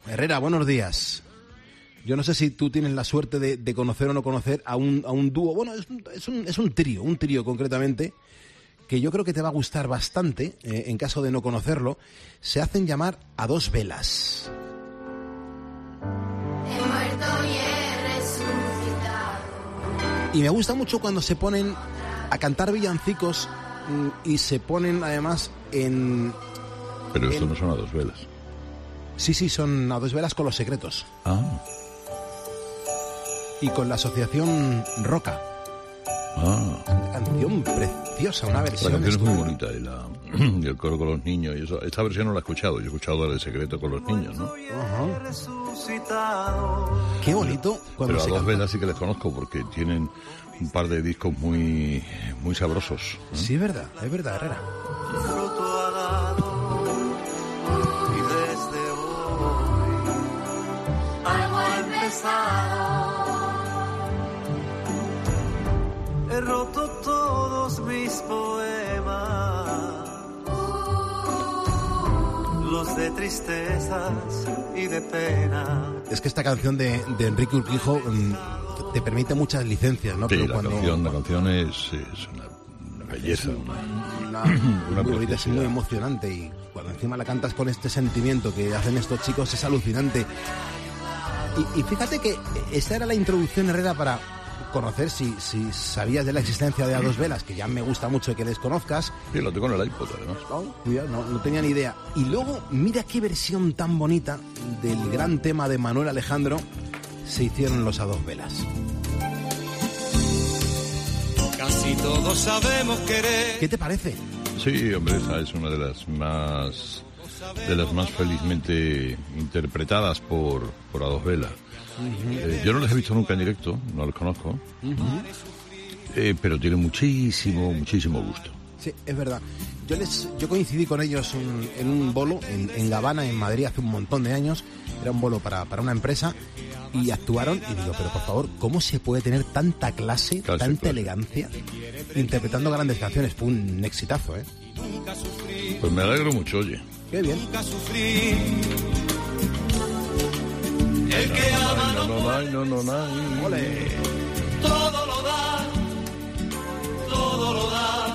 Herrera, buenos días. Yo no sé si tú tienes la suerte de conocer o no conocer a un dúo. Bueno, es un trío concretamente, que yo creo que te va a gustar bastante, en caso de no conocerlo. Se hacen llamar A Dos Velas. He muerto y he resucitado. Y me gusta mucho cuando se ponen a cantar villancicos y se ponen además en... Pero esto no son A Dos Velas. Sí, son A Dos Velas con Los Secretos. Ah. Y con la asociación Roca. Ah. Una canción preciosa, una versión... La canción es muy bonita, y el coro con los niños y eso. Esta versión no la he escuchado, yo he escuchado la de Secreto con los niños, ¿no? Ajá. Qué bonito. Pero A Dos Velas sí que les conozco porque tienen un par de discos muy sabrosos, ¿eh? Sí, es verdad, Herrera. Y desde hoy algo ha empezado. He roto todos mis poemas, los de tristezas y de pena. Es que esta canción de Enrique Urquijo te permite muchas licencias, ¿no? Sí, pero la canción es una belleza, una preciosidad. es muy emocionante, y cuando encima la cantas con este sentimiento que hacen estos chicos es alucinante. Y fíjate que esta era la introducción, Herrera, para conocer si sabías de la existencia de A Dos Velas, que ya me gusta mucho que les conozcas. Sí, lo tengo en el iPod, además. No tenía ni idea. Y luego, mira qué versión tan bonita del gran tema de Manuel Alejandro se hicieron los A Dos Velas. Casi todos sabemos querer. ¿Qué te parece? Sí, hombre, esa es una de las más felizmente interpretadas por A Dos Velas. Yo no les he visto nunca en directo, no los conozco, pero tienen muchísimo gusto. Sí, es verdad. Yo coincidí con ellos en un bolo en La Habana, en Madrid, hace un montón de años. Era un bolo para una empresa y actuaron, y digo, pero por favor, ¿cómo se puede tener tanta clase, tanta elegancia interpretando grandes canciones? Fue un exitazo, ¿eh? Pues me alegro mucho, oye. Qué bien. El que ama no. ¡Ole! todo lo da, todo lo da.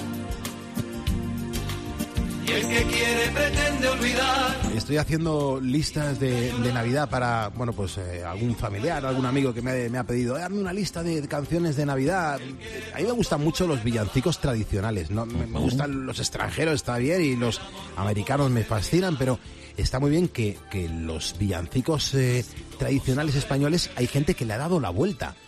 Y el que quiere pretende olvidar. Estoy haciendo listas de Navidad para, bueno, pues algún familiar, algún amigo que me ha pedido, hazme una lista de canciones de Navidad. A mí me gustan mucho los villancicos tradicionales, ¿no? Me gustan los extranjeros, está bien, y los americanos me fascinan, pero está muy bien que los villancicos tradicionales españoles hay gente que le ha dado la vuelta.